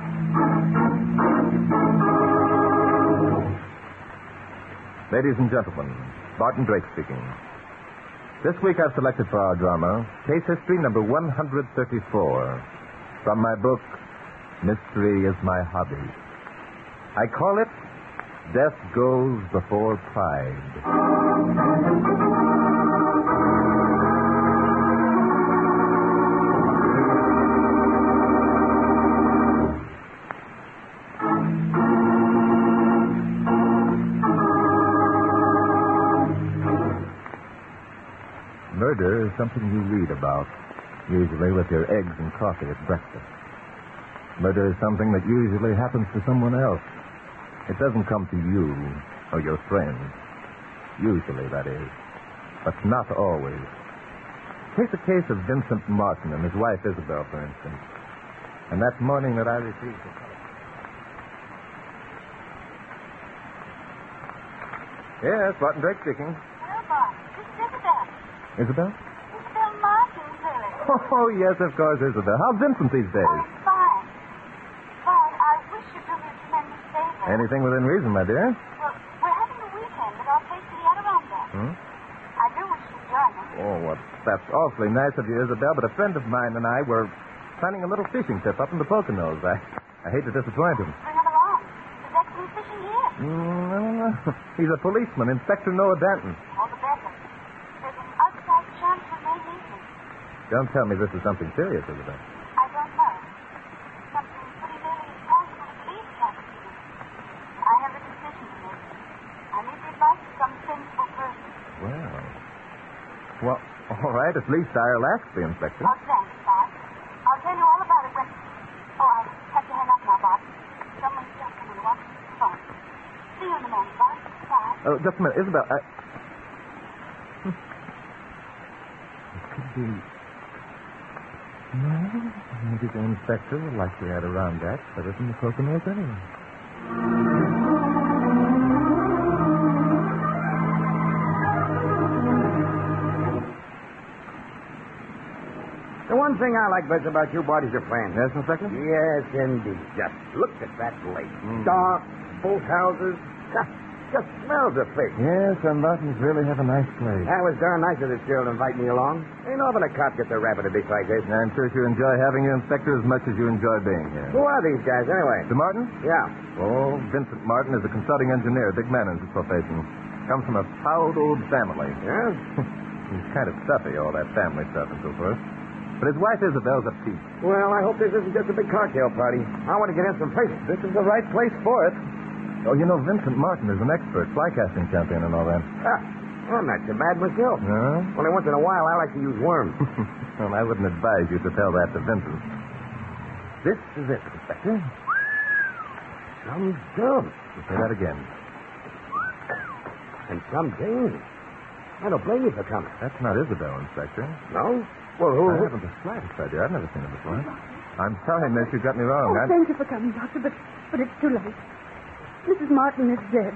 Ladies and gentlemen, Barton Drake speaking. This week I've selected for our drama Case History number 134 from my book, Mystery is My Hobby. I call it Death Goes Before Pride. Murder is something you read about, usually with your eggs and coffee at breakfast. Murder is something that usually happens to someone else. It doesn't come to you or your friends. Usually, that is. But not always. Take the case of Vincent Martin and his wife Isabel, for instance. And that morning that I received the telephone. Yes, Barton Drake speaking. Hello, Bob. This is Isabel. Isabel? Isabel Martin, sir. Oh, yes, of course, Isabel. How's Vincent these days? Oh, fine. But I wish you'd do me a tremendous favor. Anything within reason, my dear. Well, we're having a weekend at our place in the Adirondacks. I do wish you'd join us. Oh, well, that's awfully nice of you, Isabel, but a friend of mine and I were planning a little fishing trip up in the Poconos. I hate to disappoint him. Bring him along. There's excellent fishing here. I don't know. He's a policeman, Inspector Noah Danton. All the better. There's an outside chance we may meet him. Don't tell me this is something serious, Isabel. I don't know. Something pretty nearly impossible to believe can't be. I have a decision to make. I need the advice of some sensible person. Well, all right. At least I'll ask the inspector. Oh, thanks, Bob. I'll tell you all about it when... Oh, I have to hang up now, Bob. Someone's just coming to watch the phone. See you in a moment, Bob. Bye. Oh, just a minute. Isabel, It could be... No, maybe the inspector would like the Adirondacks better than the Poconos anyway. The one thing I like best about you, Bart, is your plan. Yes, Inspector? Yes, indeed. Just look at that lake. Dark, both houses. Just smells of fish. Yes, and Martins really have a nice place. That was darn nice of this girl to invite me along. Ain't often a cop gets a rabbit a dish like this. I'm sure you enjoy having you, Inspector, as much as you enjoy being here. Who are these guys, anyway? The Martin? Yeah. Oh, Vincent Martin is a consulting engineer, a big man in his profession. Comes from a proud old family. Yeah? He's kind of stuffy, all that family stuff and so forth. But his wife Isabel's a peach. Well, I hope this isn't just a big cocktail party. I want to get in some fishing. This is the right place for it. Oh, you know, Vincent Martin is an expert, fly casting champion and all that. I'm not so bad myself. No? Only once in a while I like to use worms. Well, I wouldn't advise you to tell that to Vincent. This is it, Inspector. Some dumb. Say that again. And some dangerous. I don't blame you for coming. That's not Isabel, Inspector. No? Well, who... I haven't the slightest idea. I've never seen her before. I'm sorry, miss, you got me wrong. Oh, thank you for coming, Doctor, but it's too late. Mrs. Martin is dead.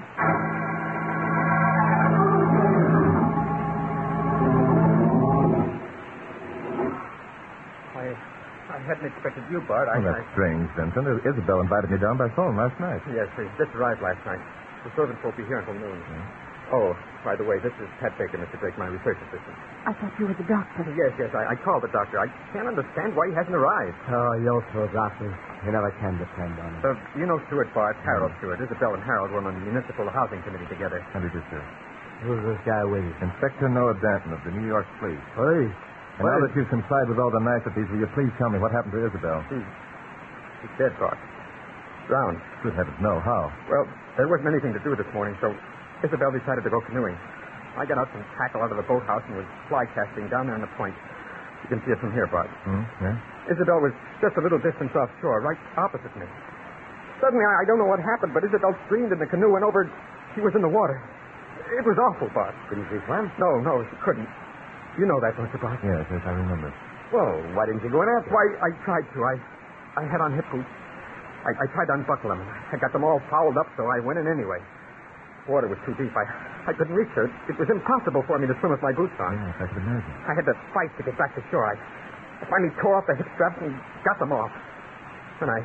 I hadn't expected you, Bart. That's strange, Vincent. Isabel invited me down by phone last night. Yes, we just arrived last night. The servants won't be here until noon. Oh, by the way, this is Pat Baker, Mr. Drake, my research assistant. I thought you were the doctor. Yes, I called the doctor. I can't understand why he hasn't arrived. Oh, you'll throw doctors. You never can depend on him. You know Stuart, Bart, Harold Stewart. Isabel and Harold were on the municipal housing committee together. How did you do? Who's this guy with you? Inspector Noah Danton of the New York Police. Police? And now that you've complied with all the niceties, will you please tell me what happened to Isabel? She's dead, Bart. Drowned. Good heavens, no. How? Well, there wasn't anything to do this morning, so Isabel decided to go canoeing. I got out some tackle out of the boathouse and was fly casting down there on the point. You can see it from here, Bart. Yeah? Isabel was just a little distance offshore, right opposite me. Suddenly, I don't know what happened, but Isabel screamed and the canoe went over. She was in the water. It was awful, Bart. Couldn't she swim? No, she couldn't. You know that, don't you, Bart? Yes, I remember. Well, why didn't you go in after? Why, I tried to. I had on hip boots. I tried to unbuckle them. I got them all fouled up, so I went in anyway. The water was too deep. I couldn't reach her. It was impossible for me to swim with my boots on. Yes, I could imagine. I had to fight to get back to shore. I finally tore off the hip straps and got them off. Then I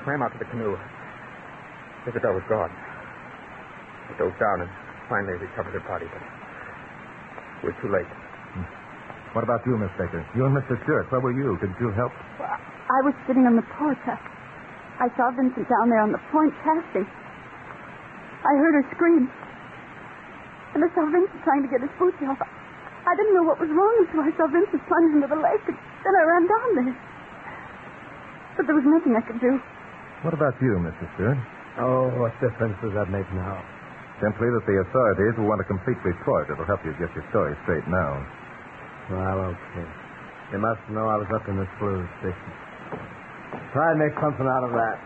swam out to the canoe. Isabel was gone. I dove down and finally recovered her body, but it was too late. What about you, Miss Baker? You and Mr. Stewart, where were you? Could you help? I was sitting on the porch. I saw Vincent down there on the point casting. I heard her scream. And I saw Vincent trying to get his boots off. I didn't know what was wrong, so I saw Vincent plunge into the lake, and then I ran down there. But there was nothing I could do. What about you, Mr. Stewart? Oh, what difference does that make now? Simply that the authorities will want a complete report. It'll help you get your story straight now. Well, okay. You must know I was up in the sluice station. Try and make something out of that.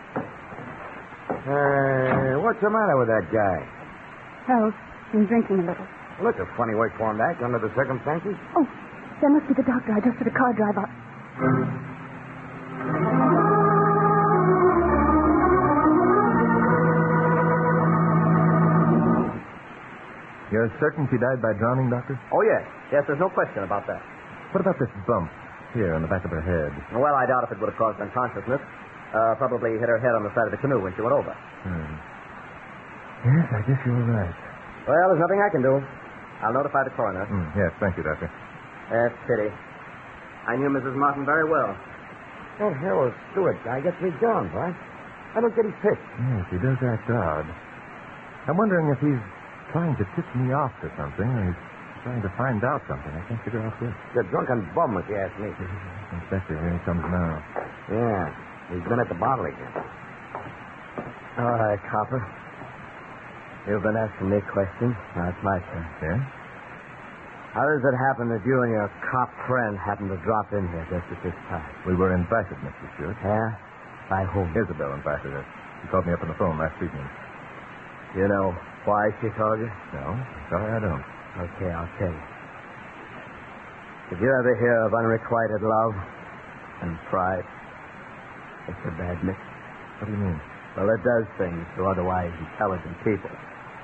Hey, what's the matter with that guy? Harold's been drinking a little. Look, a funny way for him to act under the circumstances. Oh, there must be the doctor. I just heard a car drive up. You're certain she died by drowning, Doctor? Oh, yes. Yes, there's no question about that. What about this bump here on the back of her head? Well, I doubt if it would have caused unconsciousness. Probably hit her head on the side of the canoe when she went over. Yes, I guess you were right. Well, there's nothing I can do. I'll notify the coroner. Yes, thank you, Doctor. That's pity. I knew Mrs. Martin very well. That Harold Stewart guy gets me down, right? I don't get his pitch. Yes, he does act odd. I'm wondering if he's trying to tip me off to something, or he's trying to find out something. I can't figure out which. He's a drunken bum, if you ask me. Inspector, here he comes now. Yeah, he's been at the bottle again. All right, Copper. You've been asking me questions. Now it's my turn. Yeah? How does it happen that you and your cop friend happened to drop in here just at this time? We were invited, Mr. Stewart. Yeah? By whom? Isabel invited us. She called me up on the phone last evening. You know why she called you? No, sorry, I don't. Okay, I'll tell you. Did you ever hear of unrequited love and pride? It's a bad mix. What do you mean? Well, it does things to otherwise intelligent people.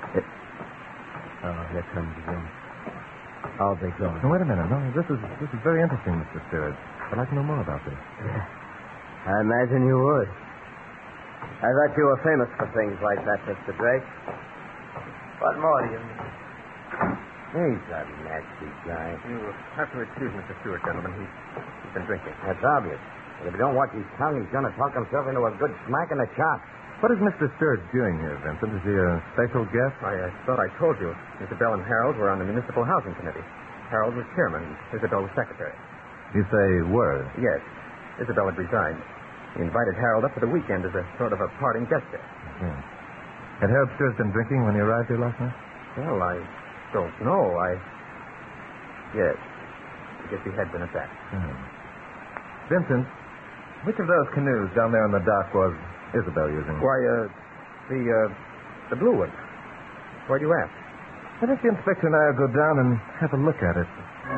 Oh, here comes again. I'll be going. No, wait a minute. No, this is very interesting, Mr. Stewart. I'd like to know more about this. Yeah. I imagine you would. I thought you were famous for things like that, Mr. Drake. What more do you mean? He's a nasty guy. You have to excuse Mr. Stewart, gentlemen. He's been drinking. That's obvious. But if he don't watch his tongue, he's going to talk himself into a good smack in the chop. What is Mr. Stewart doing here, Vincent? Is he a special guest? I thought I told you. Isabel and Harold were on the Municipal Housing Committee. Harold was chairman. Isabel was secretary. You say were? Yes. Isabel had resigned. He invited Harold up for the weekend as a sort of a parting gesture. Yeah. Had Harold Stewart been drinking when he arrived here last night? Well, I don't know. Yes. I guess he had been at that. Vincent, which of those canoes down there on the dock was Isabel using? Why, the blue one. Why do you ask? I think the inspector and I will go down and have a look at it.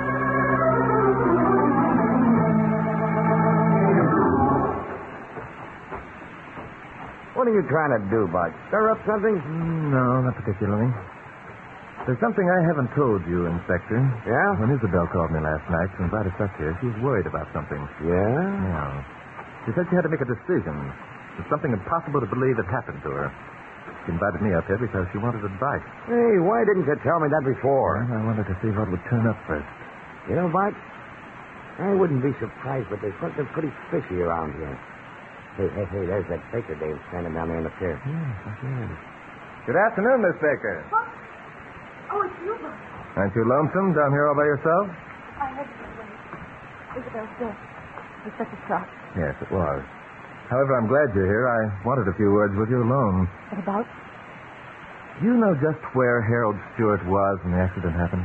What are you trying to do, Bud? Stir up something? No, not particularly. There's something I haven't told you, Inspector. Yeah? When Isabel called me last night to invite us up here, she was worried about something. Yeah? Yeah. She said she had to make a decision. There's something impossible to believe had happened to her. She invited me up here because she wanted advice. Hey, why didn't you tell me that before? Well, I wanted to see what would turn up first. You know, Bud, I wouldn't be surprised, but there's something pretty fishy around here. Hey, there's that Baker Dave standing down there in the pier. Yes, I did. Good afternoon, Miss Baker. What? Oh, it's you, Bob. Aren't you lonesome down here all by yourself? I had to wait. Isabel's death was such a shock. Yes, it was. However, I'm glad you're here. I wanted a few words with you alone. What about? Do you know just where Harold Stewart was when the accident happened?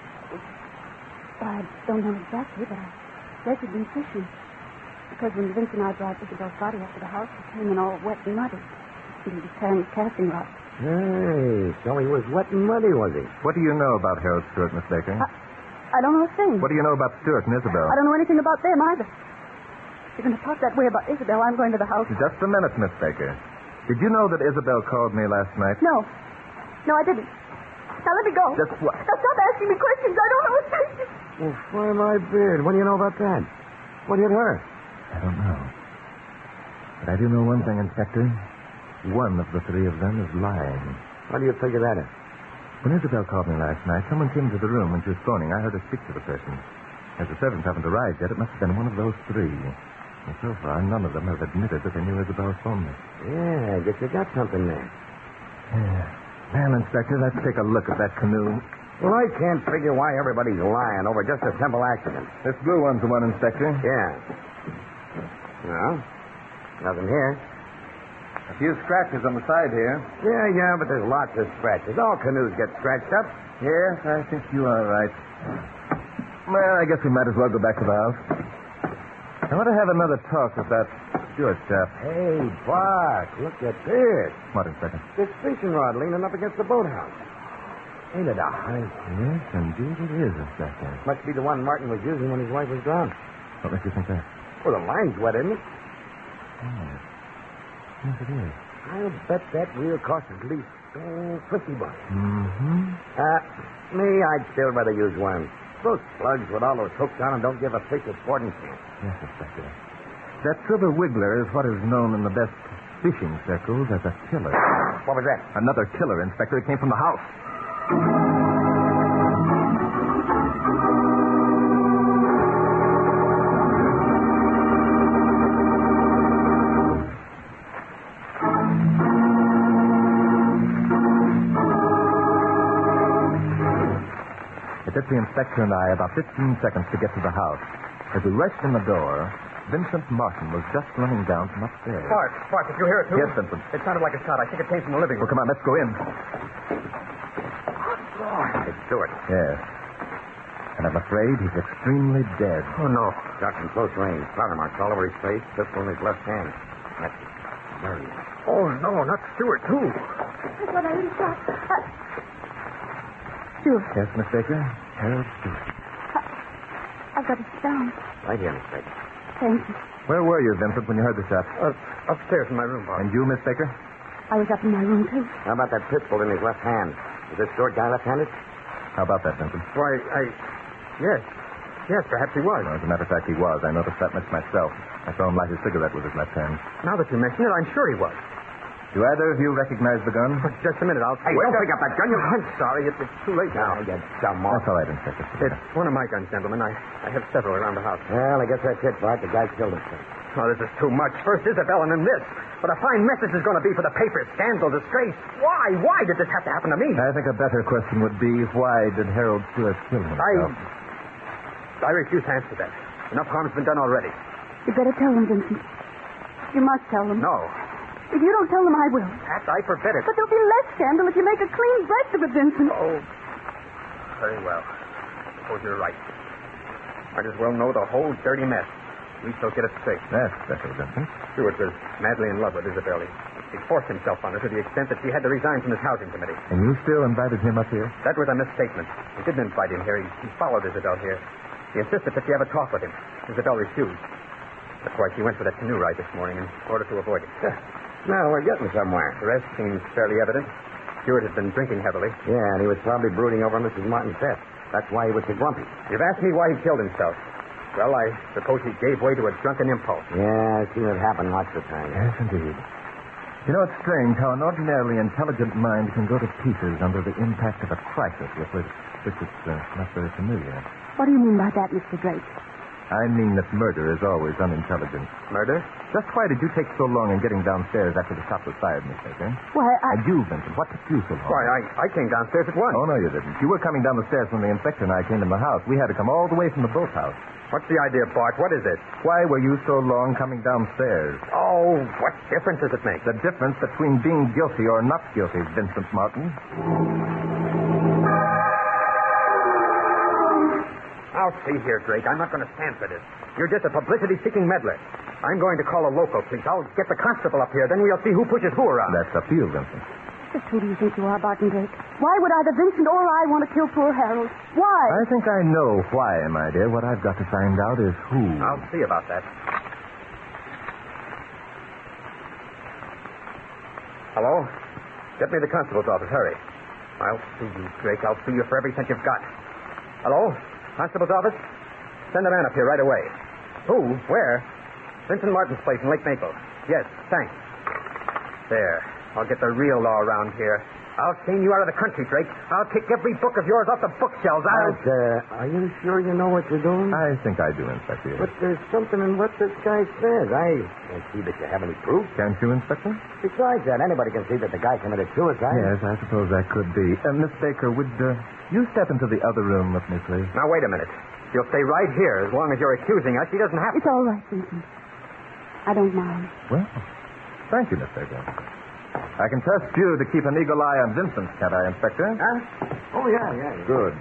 I don't know exactly, but I guess he'd been fishing. Because when Vince and I brought Isabel's body up to the house, he came in all wet and muddy. He was carrying a casting rod. Hey, so he was wet and muddy, was he? What do you know about Harold Stewart, Miss Baker? I don't know a thing. What do you know about Stewart and Isabel? I don't know anything about them either. If you're going to talk that way about Isabel, I'm going to the house. Just a minute, Miss Baker. Did you know that Isabel called me last night? No. No, I didn't. Now let me go. Just what? Now stop asking me questions. I don't know what to say. Well, fry my beard. What do you know about that? What hit her? I don't know. But I do know one thing, Inspector. One of the three of them is lying. How do you figure that in? When Isabel called me last night, someone came to the room when she was phoning. I heard her speak to the person. As the servants haven't arrived yet, it must have been one of those three. And so far, none of them have admitted that they knew Isabel's phone. Yeah, I guess you got something there. Yeah. Well, Inspector, let's take a look at that canoe. Well, I can't figure why everybody's lying over just a simple accident. This blue one's the one, Inspector. Yeah. No, nothing here. A few scratches on the side here. Yeah, but there's lots of scratches. All canoes get scratched up. Yes, I think you are right. Well, I guess we might as well go back to the house. I want to have another talk with that Stewart chap. Hey, Bart, look at this. What, Inspector? This fishing rod leaning up against the boathouse. Ain't it a height? Yes, indeed it is, Inspector. Must be the one Martin was using when his wife was drowned. What makes you think that? Well, the line's wet, isn't it? Oh. Yes, it is. I'll bet that reel cost at least $50. Mm-hmm. Me, I'd still rather use worms. Those slugs with all those hooks on them don't give a fish a sporting chance. Yes, Inspector. That silver wiggler is what is known in the best fishing circles as a killer. What was that? Another killer, Inspector. It came from the house. It took the inspector and I about 15 seconds to get to the house. As we rushed in the door, Vincent Martin was just running down from upstairs. Bart, did you hear it, too? Yes, Vincent. It sounded like a shot. I think it came from the living Well, room. come on, let's go in. It's Stewart. Yes. And I'm afraid he's extremely dead. Oh, no. Shot from close range. Powder marks all over his face. Pistol in his left hand. That's it. There he is. Oh, no, not Stewart, too. That's what I really thought. Stewart, Yes, Miss Baker? Harold Stewart. I've got it down. Right here, Miss Baker. Thank you. Where were you, Vincent, when you heard the shot? Upstairs in my room, Bart. And you, Miss Baker? I was up in my room, too. How about that pistol in his left hand? Is this Stewart guy left-handed? How about that, Vincent? Why, Yes, perhaps he was. Well, as a matter of fact, he was. I noticed that much myself. I saw him light his cigarette with his left hand. Now that you mention it, I'm sure he was. Do either of you recognize the gun? Just a minute, I'll... Hey, don't pick up that gun. I'm sorry, it's too late Now, now. you dumb That's all right, Inspector. It's one of my guns, gentlemen. I have several around the house. Well, I guess that's it, Bart. The guy killed himself. Oh, this is too much. First Isabel and then this. But a fine mess this is going to be for the papers. Scandal, disgrace. Why? Why did this have to happen to me? I think a better question would be, why did Harold Stewart kill himself? I refuse to answer that. Enough harm's been done already. You better tell them, Vincent. You must tell them. No. If you don't tell them, I will. Pat, I forbid it. But there'll be less scandal if you make a clean breast of it, Vincent. Oh. Very well. Suppose you're right. Might as well know the whole dirty mess. At least they'll get it straight. That's better, Vincent. Stewart was madly in love with Isabel. He forced himself on her to the extent that she had to resign from his housing committee. And you still invited him up here? That was a misstatement. He didn't invite him here. He followed Isabel here. He insisted that she have a talk with him. Isabel refused. That's why she went for that canoe ride this morning in order to avoid it. Now, we're getting somewhere. The rest seems fairly evident. Stewart had been drinking heavily. Yeah, and he was probably brooding over Mrs. Martin's death. That's why he was so grumpy. You've asked me why he killed himself. Well, I suppose he gave way to a drunken impulse. Yeah, I've seen it happen lots of times. Yes, indeed. You know, it's strange how an ordinarily intelligent mind can go to pieces under the impact of a crisis with which it's not very familiar. What do you mean by that, Mr. Drake? I mean that murder is always unintelligent. Murder? Just why did you take so long in getting downstairs after the shot was fired, Miss Baker? Why, And you, Vincent, what took you so long? Why, I came downstairs at once. Oh, no, you didn't. You were coming down the stairs when the inspector and I came in the house. We had to come all the way from the boathouse. What's the idea, Bart? What is it? Why were you so long coming downstairs? Oh, what difference does it make? The difference between being guilty or not guilty, Vincent Martin. Now, see here, Drake. I'm not going to stand for this. You're just a publicity-seeking meddler. I'm going to call a local police. I'll get the constable up here. Then we'll see who pushes who around. That's up to you, Vincent. just who do you think you are, Barton Drake? Why would either Vincent or I want to kill poor Harold? Why? I think I know why, my dear. What I've got to find out is who. I'll see about that. Hello? Get me the constable's office. Hurry. I'll sue you, Drake. I'll sue you for every cent you've got. Hello? Constable's office? Send a man up here right away. Who? Where? Vincent Martin's place in Lake Maple. Yes, thanks. There. I'll get the real law around here. I'll chain you out of the country, Drake. I'll kick every book of yours off the bookshelves. Are you sure you know what you're doing? I think I do, Inspector. But there's something in what this guy says. I can't see that you have any proof. Can't you, Inspector? Besides that, anybody can see that the guy committed suicide. Yes, I suppose that could be. Miss Baker, would you step into the other room with me, please? Now, wait a minute. You'll stay right here as long as you're accusing us. She doesn't have to. It's all right, Vincent. I don't mind. Well, thank you, Miss Baker. I can trust you to keep an eagle eye on Vincent, can't I, Inspector? Huh? Oh, yeah. Good.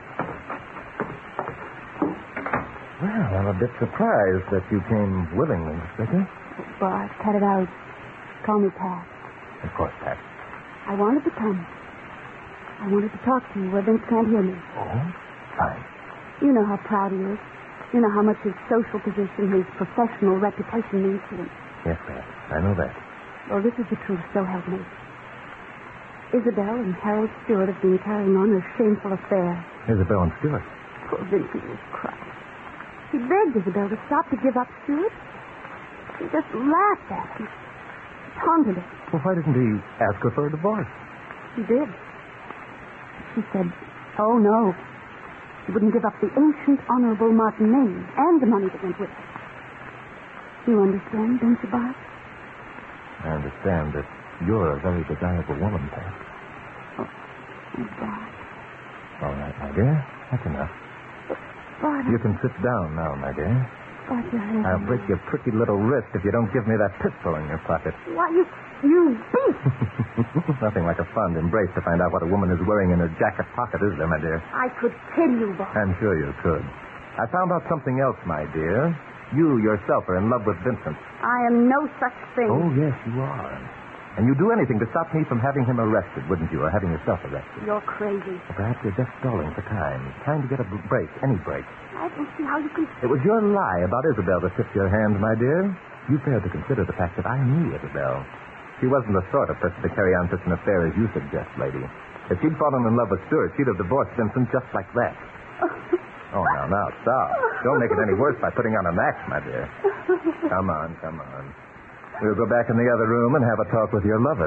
Well, I'm a bit surprised that you came willingly, Inspector. Bart, cut it out. Call me Pat. Of course, Pat. I wanted to come. I wanted to talk to you where Vince can't hear me. Oh? Fine. You know how proud he is. You know how much his social position, his professional reputation means to him. Yes, Pat. I know that. Well, this is the truth, so help me. Isabel and Harold Stewart have been carrying on a shameful affair. Isabel and Stewart. Poor Vincent was crying. He begged Isabel to stop, to give up Stewart. He just laughed at him. Taunted him. Well, why didn't he ask her for a divorce? He did. She said, oh, no. He wouldn't give up the ancient, honorable Martin name and the money that went with it. You understand, don't you, Bart? I understand that you're a very desirable woman, Pat. Oh, Bart. All right, my dear. That's enough. Bart, You can sit down now, my dear. Bart, your head. I'll break your pretty little wrist if you don't give me that pistol in your pocket. Why, you beast! Nothing like a fond embrace to find out what a woman is wearing in her jacket pocket, is there, my dear? I could kill you, Bart. I'm sure you could. I found out something else, my dear. You yourself are in love with Vincent. I am no such thing. Oh, yes, you are. And you'd do anything to stop me from having him arrested, wouldn't you? Or having yourself arrested. You're crazy. Or perhaps you're just stalling for time. Trying to get a break, any break. I don't see how you can... It was your lie about Isabel that tipped your hand, my dear. You failed to consider the fact that I knew Isabel. She wasn't the sort of person to carry on such an affair as you suggest, lady. If she'd fallen in love with Stewart, she'd have divorced Vincent just like that. Oh, now, stop. Don't make it any worse by putting on an act, my dear. Come on. We'll go back in the other room and have a talk with your lover.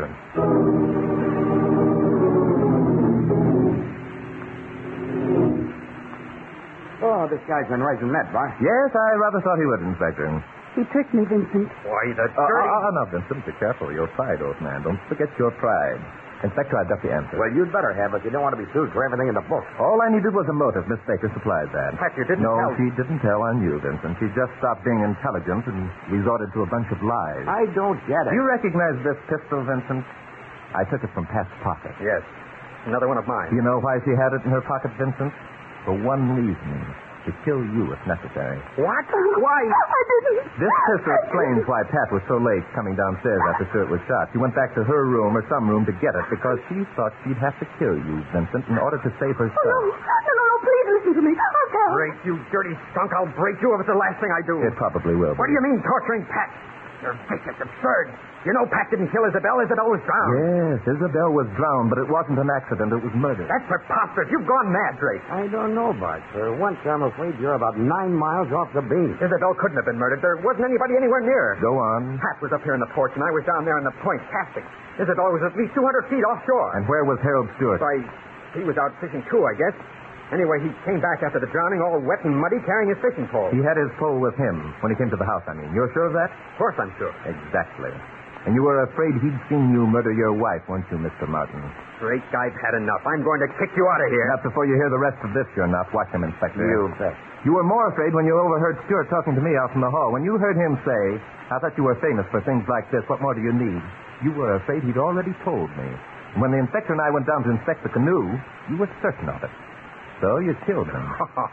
Oh, this guy's been raising that, Bart. Yes, I rather thought he would, Inspector. He tricked me, Vincent. Why, the dirty... Now, Vincent, be careful. Your pride, old man. Don't forget your pride. Inspector, I've got the answer. Well, you'd better have, but you don't want to be sued for everything in the book. All I needed was a motive. Miss Baker supplied that. Pat, you didn't No, tell... she didn't tell on you, Vincent. She just stopped being intelligent and resorted to a bunch of lies. I don't get it. Do you recognize this pistol, Vincent? I took it from Pat's pocket. Yes. Another one of mine. Do you know why she had it in her pocket, Vincent? For one reason. To kill you if necessary. What? Why? I didn't. This pistol explains why Pat was so late coming downstairs after Stewart was shot. She went back to her room or some room to get it because she thought she'd have to kill you, Vincent, in order to save herself. No, please listen to me. I'll tell. Break, you dirty skunk. I'll break you if it's the last thing I do. It probably will be. What do you mean, torturing Pat? You're vicious, absurd. You know Pat didn't kill Isabel. Isabel was drowned. Yes, Isabel was drowned, but it wasn't an accident. It was murder. That's preposterous. You've gone mad, Drake. I don't know, Bart. For once, I'm afraid you're about 9 miles off the beam. Isabel couldn't have been murdered. There wasn't anybody anywhere near her. Go on. Pat was up here in the porch, and I was down there in the point casting. Isabel was at least 200 feet offshore. And where was Harold Stewart? He was out fishing too, I guess. Anyway, he came back after the drowning, all wet and muddy, carrying his fishing pole. He had his pole with him when he came to the house, I mean. You're sure of that? Of course I'm sure. Exactly. And you were afraid he'd seen you murder your wife, weren't you, Mr. Martin? Drake, I've had enough. I'm going to kick you out of here. Not before you hear the rest of this, you're not. Watch him, Inspector. You bet. You were more afraid when you overheard Stewart talking to me out in the hall. When you heard him say, I thought you were famous for things like this. What more do you need? You were afraid he'd already told me. And when the inspector and I went down to inspect the canoe, you were certain of it. So you killed him.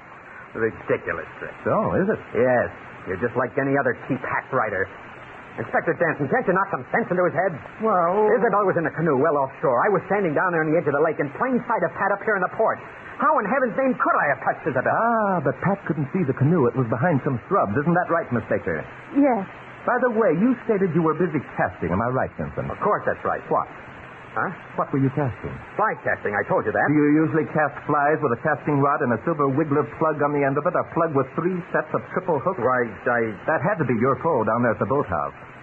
Ridiculous, Drake. So, is it? Yes. You're just like any other cheap hack writer. Inspector Danton, can't you knock some sense into his head? Well... Isabel was in the canoe well offshore. I was standing down there on the edge of the lake in plain sight of Pat up here in the porch. How in heaven's name could I have touched Isabel? Ah, but Pat couldn't see the canoe. It was behind some shrubs. Isn't that right, Miss Baker? Yes. By the way, you stated you were busy casting. Am I right, Vincent? Of course that's right. What? Huh? What were you casting? Fly casting, I told you that. Do you usually cast flies with a casting rod and a silver wiggler plug on the end of it, a plug with 3 sets of triple hooks? Why, That had to be your pole down there at the boathouse.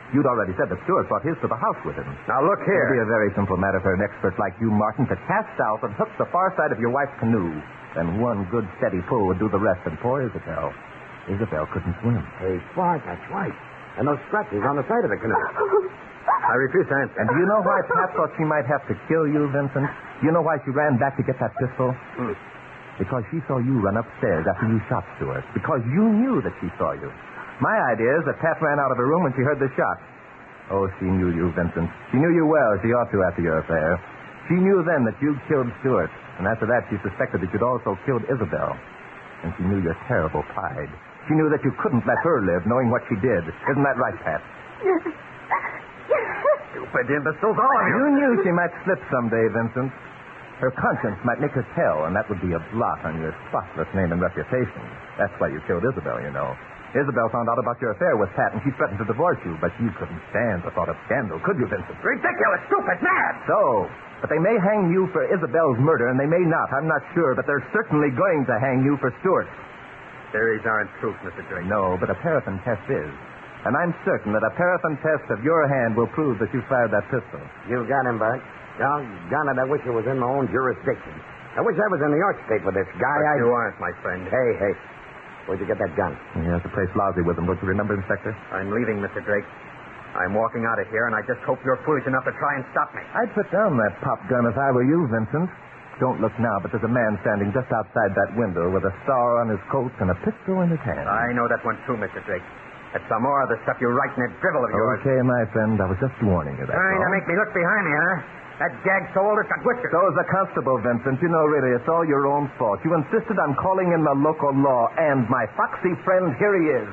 You'd already said that Stewart brought his to the house with him. Now, look It would be here. a very simple matter for an expert like you, Martin, to cast out and hook the far side of your wife's canoe. Then one good steady pull would do the rest. And poor Isabel. Isabel couldn't swim. Hey, Bart, that's right. And those scratches on the side of the canoe. I refuse to answer. And do you know why Pat thought she might have to kill you, Vincent? Do you know why she ran back to get that pistol? Because she saw you run upstairs after you shot Stewart. Because you knew that she saw you. My idea is that Pat ran out of her room when she heard the shot. Oh, she knew you, Vincent. She knew you well. She ought to after your affair. She knew then that you'd killed Stewart. And after that, she suspected that you'd also killed Isabel. And she knew your terrible pride. She knew that you couldn't let her live, knowing what she did. Isn't that right, Pat? Yes. Stupid imbeciles, all of you. You knew she might slip someday, Vincent. Her conscience might make her tell, and that would be a blot on your spotless name and reputation. That's why you killed Isabel, you know. Isabel found out about your affair with Pat, and she threatened to divorce you, but you couldn't stand the thought of scandal, could you, Vincent? Ridiculous, stupid, mad. So, but they may hang you for Isabel's murder, and they may not. I'm not sure, but they're certainly going to hang you for Stewart. Theories aren't proof, Mr. Drake. No, but a paraffin test is. And I'm certain that a paraffin test of your hand will prove that you fired that pistol. You got him, Bart. Doggone it, I wish it was in my own jurisdiction. I wish I was in New York State with this guy. But you aren't, my friend. Hey. Where'd you get that gun? Yes, the place lousy with them. Don't you remember, Inspector? I'm leaving, Mr. Drake. I'm walking out of here, and I just hope you're foolish enough to try and stop me. I'd put down that pop gun if I were you, Vincent. Don't look now, but there's a man standing just outside that window with a star on his coat and a pistol in his hand. I know that one too, Mr. Drake. That's some more of the stuff you write in that drivel of yours. Okay, my friend. I was just warning you, that's Trying all. to make me look behind me, huh? That gag so old it's got whiskers. So is the constable, Vincent. You know, really, it's all your own fault. You insisted on calling in the local law, and my foxy friend, here he is.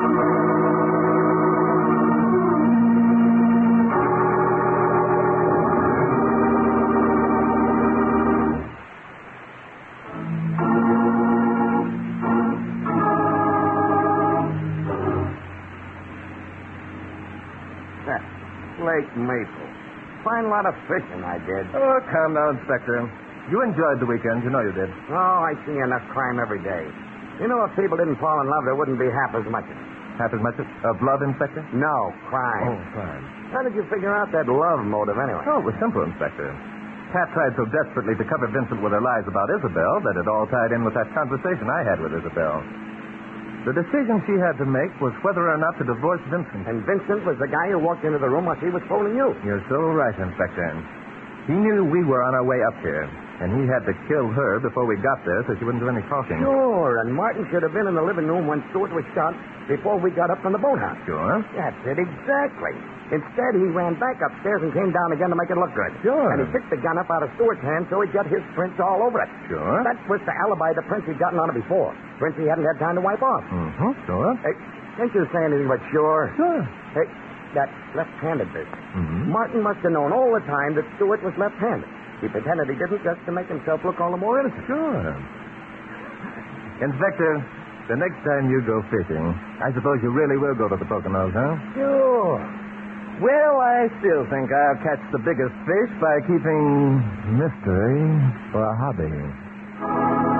Lake Maple. Fine lot of fishing I did. Oh, calm down, Inspector. You enjoyed the weekend. You know you did. Oh, I see enough crime every day. You know, if people didn't fall in love, there wouldn't be half as much. Half as much of love, Inspector? No, crime. Oh, fine. How did you figure out that love motive, anyway? Oh, it was simple, Inspector. Pat tried so desperately to cover Vincent with her lies about Isabel that it all tied in with that conversation I had with Isabel. The decision she had to make was whether or not to divorce Vincent. And Vincent was the guy who walked into the room while she was phoning you. You're so right, Inspector. He knew we were on our way up here, and he had to kill her before we got there so she wouldn't do any talking. Sure, and Martin should have been in the living room when Stewart was shot before we got up from the boathouse. Sure. That's it, exactly. Instead, he ran back upstairs and came down again to make it look good. Sure. And he picked the gun up out of Stewart's hand so he'd get his prints all over it. Sure. That was to alibi the prints he'd gotten on it before. Prints he hadn't had time to wipe off. Mm-hmm. Sure. Hey, can't you say anything but sure? Sure. Hey, that left-handed business. Mm-hmm. Martin must have known all the time that Stewart was left-handed. He pretended he didn't just to make himself look all the more innocent. Sure. Inspector, the next time you go fishing, I suppose you really will go to the Poconos, huh? Sure. Well, I still think I'll catch the biggest fish by keeping mystery for a hobby.